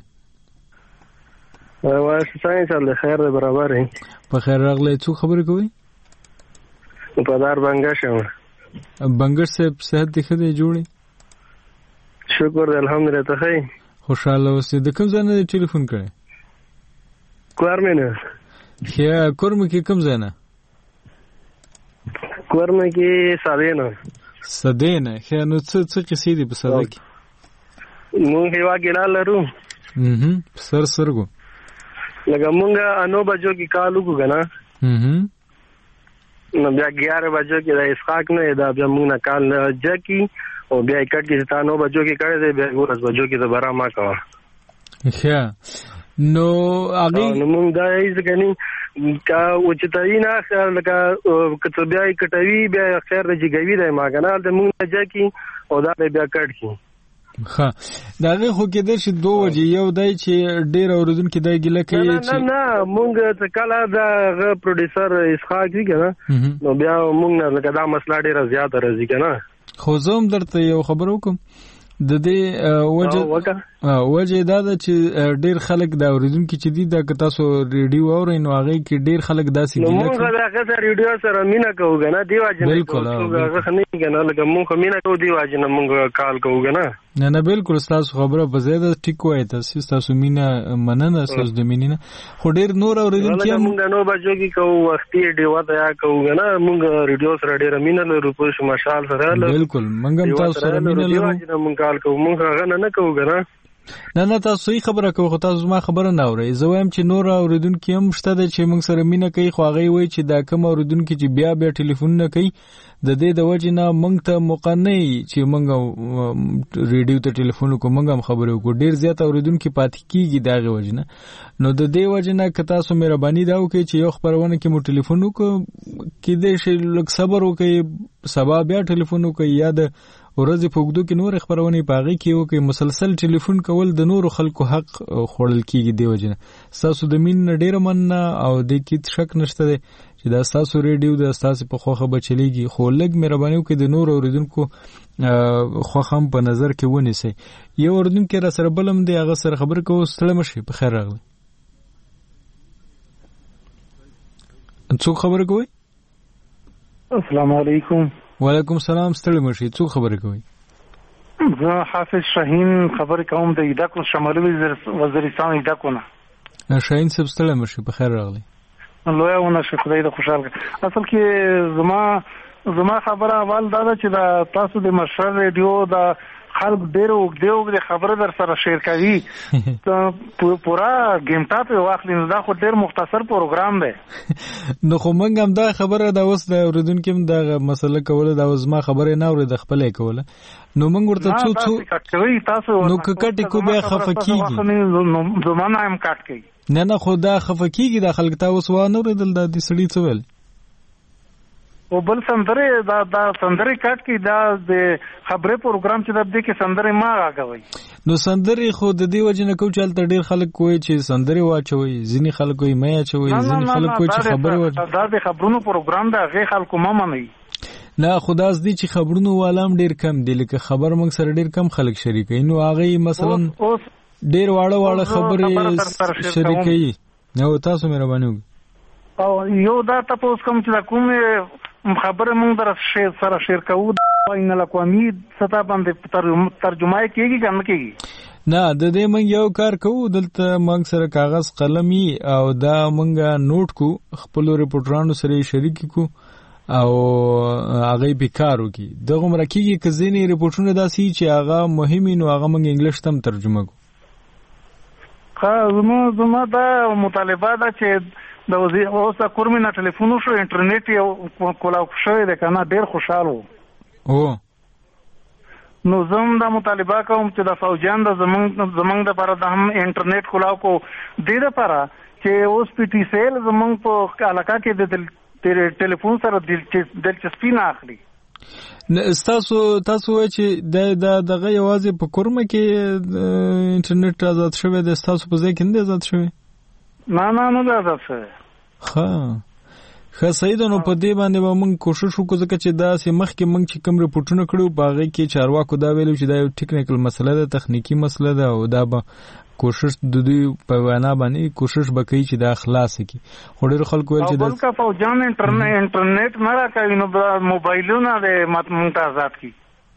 وای څنګه چل خیر دی برابر په خیر راغلی څو خبرې کوي په دار بنگش بنگش سے صحت دی خدای جوړي شکر الحمدلله ته خی خوشاله اوسې د کوم ځای نه ټلیفون کړي کوارمنه خیا کورم کې کوم ځای نه کورم کې سادینه خیا نو څه قصې دي په ساده کې مونږ هوا ګلا لرو سرګو لکه مونږه انو بجو کې کالو کو غنا نو بیا 11 بجو کې د اسحاق نه دا بیا مونږ نه کال جکی او بیا کټ کې تانو بجو کې کړه دې بیا 10 بجو کې د برا ما کا خیا نو اغه مونږ دا یې ځګنی کا وچتای نه لکه کته بیا کټوي بیا خیر دې گوي د ما کنه د مونږ جکی او دا بیا کټ کی ها داغه خو کې د شي دوه وجه یو دای چې ډیر اوریدونکو دای ګله کوي چې نه مونږ ته کله دا پروډوسر اسحاق دی کنه نو بیا مونږ نه لکه دا مسله ډیره زیاته راځي کنه خو زوم درته یو خبر وکم د دې وجه دا چې ډیر خلک دا اوریدونکو چې دي دا تاسو ریډیو اورئ نو هغه کې ډیر خلک داسې دي موږ دا هغه ریډیو سره مینا کوو کنه دی واجب بالکل هغه نه کنه لکه موږ مینا کوو دی واجب موږ کال کوو کنه نه بالکل تاسو خبره په زیاده ټیک وای تاسو مینا مننه تاسو د مینینه خو ډیر نور اوریدونکو موږ نو بجو کې کوو وختي ډیو ته کوو کنه موږ ریډیو سره ډیر مینا لرو په مشال سره بالکل موږ تاسو سره مینا لرو موږ کال کوو موږ هغه نه کوو کنه نه تاسو صحیح خبره کوي خو تاسو ما خبره نه اورئ زه وایم چې نور اوریدونکو هم شته چې موږ سره مینه کوي خو هغه وایي چې دا کوم اوریدونکو چې بیا ټلیفون نه کوي د دې د وجې نه موږ ته موقع نه چې موږ ریډیو ته ټلیفون وکړو موږ هم خبرې وکړو ډیر زیات اوریدونکو پاتې کیږي دغه وجې نه نو د دې وجې نه که تاسو مهرباني دا وکړئ چې یو خبرونه کې مو ټلیفون وکړو کې دې شي لږ صبر وکړئ سبا بیا ټلیفون وکړئ یا د ورځې په وګړو کې نور خبرونه پاغي کیو کې مسلسل ټلیفون کول د نورو خلکو حق خوړل کیږي دی وجنه تاسو د مين ډیر مننه او د کې شک نشته چې دا تاسو ریډیو د تاسو په خوخه بچلېږي خو لګ مهرباني وکړئ د نور اوریدونکو خوخم په نظر کې ونیسئ یو اوریدونکو را سره بلم دی هغه سره خبر کوو ستړي مشي په خیر راغلی څوک خبر کوي السلام علیکم وعلیکم السلام ستړي مشي څوک خبرې کوي زه حافظ شاهین خبرې کوم د ایداکو شمالي وزیرستان ایداکو نه شاهین صاحب ستړي مشي په خیر راغلی لویونه شکرای د خوشاله اصل کې زما خبره اول دا چې دا تاسو د مشر ریډیو دا خلک ډېر اوږدې خبره در سره شیر کوي پورا ګمټا په واخلي نو دا خو ډېر مختصر پروګرام دی نو خو موږ هم دا خبره دا اوس د اوریدونکو هم دا مسله کوله دا اوس ما خبره نه اورید خپلې کوله نو موږ ورته څو نو کټ کو بیا خفکیږي نو زمانه هم کټ کوي نه خو دا خفکیږي د خلک ته اوس وانه اوریدل د سړی څه ول او بل سندره دا سندره کټ کی دا د خبره پروګرام چې د دې کې سندره ما راغوي نو سندره خو د دې وجه نه کو چلته ډیر خلک کوی چې سندره واچوي ځینی خلک کوی مې اچوي ځینی خلک کوی چې خبره واچوي دا د خبرونو پروګرام دا غي خلکو ما مني نه خداز دي چې خبرونو والام ډیر کم دي لکه خبر موږ سره ډیر کم خلک شریکي نو هغه مثلا ډیر واړه خبرې شریکي نو تاسو مهرباني او یو دا تاسو کوم چې کومه خبره مونږ در سره شیر کوو بین الاقوامي سطح باندې ترجمه کیږي کنه کیږي نه د دې مونږ یو کار کوو دلته مونږ سره کاغذ قلمي او دا مونږ نوٹ کو خپل ریپورټرانو سره شریک کو او هغه به کارو کی دغه مرکیږي کزینی ریپورټونه داسي چې هغه مهمي نو هغه مونږ انګلیش تم ترجمه کو زما دا مطالبه ده چې د اوس کورمینه ټلیفون شو انټرنیټ یو کولاو شوی د کنه ډیر خوشاله او نو زم دا مطالبه کوم چې د فوجان د زمنګ د لپاره د هم انټرنیټ کولاو کو د لپاره چې اوس پی ټی سیل زمنګ په علاقه کې د ټلیفون سره دلچسپي نه اخلي تاسو چې دغه یوازې په کورمه کې انټرنیټ آزاد شوی د تاسو په ځای کې نه آزاد شوی نه دا څه ښه صحیح ده نو په دې باندې به موږ کوشش وکړو ځکه چې داسې مخکې موږ چې کوم ریپورټونه کړو په هغې کې چارواکو دا ویلو چې دا یو ټیکنیکل مسله ده تخنیکي مسله ده او دا به کوشش د دوی په وینا باندې کوشش به کوي چې دا خلاص کړي خو ډېر خلکو ویل چې بلکې فوجان انټرنیټ نه راکوي نو موبایلونه د موږ ته آزاد کړي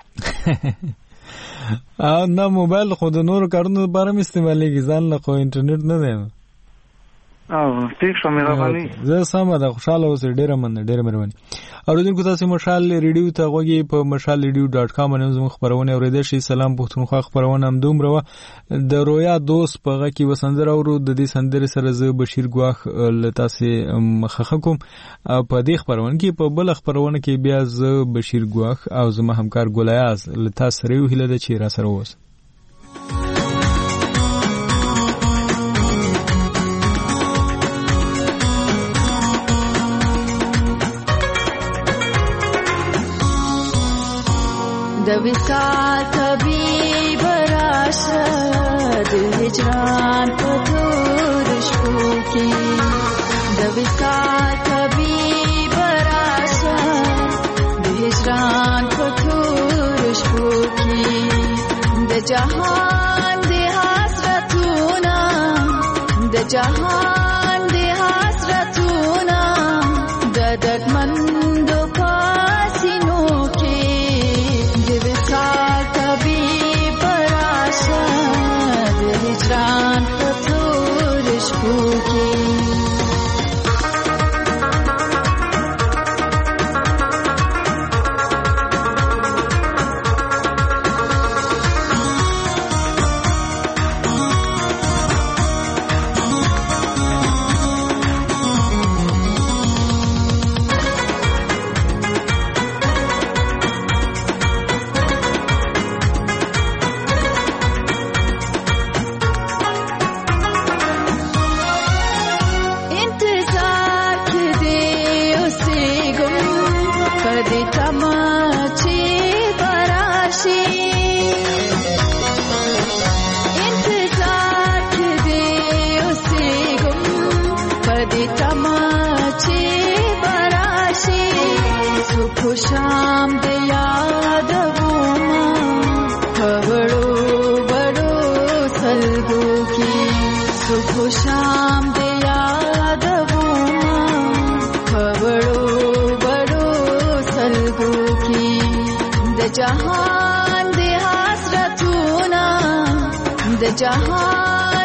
نه موبایل خو د نورو کارونو لپاره هم استعمالېږي ځان له خو انټرنیټ نه دی ٹھیک شو مهرباني زه سم ده خوشاله اوسئ ډیره مهرباني اوریدونکو تاسو مشال ریډیو ته غوږی په mashalradio.com باندې زموږ خبرونه اوریدئ شي سلام پښتونخوا خبرونه هم دومره د رویا دوست په غږ کې وسندر اورو د دې سندره سره زه بشیر ګواخ لتاسه مخخ کوم په دې خبرونه کې په بل خبرونه کې بیا زه بشیر ګواخ او زما همکار ګولیاز لتاسه ریو هله د چیرې سره وس د وصال طبيب راشه د هجران په تور شپو کې د وصال طبيب راشه د هجران په تور شپو کې د جهان د حسرتونه د جهان د حسرتونه د دردمند پاسینو کې هجران په تور شپو کې شام د یاد وما خبرو بڑو سلگو کی صبح شام د یاد وما خبرو بڑو سلگو کی د جهان د حسرتونه د جهان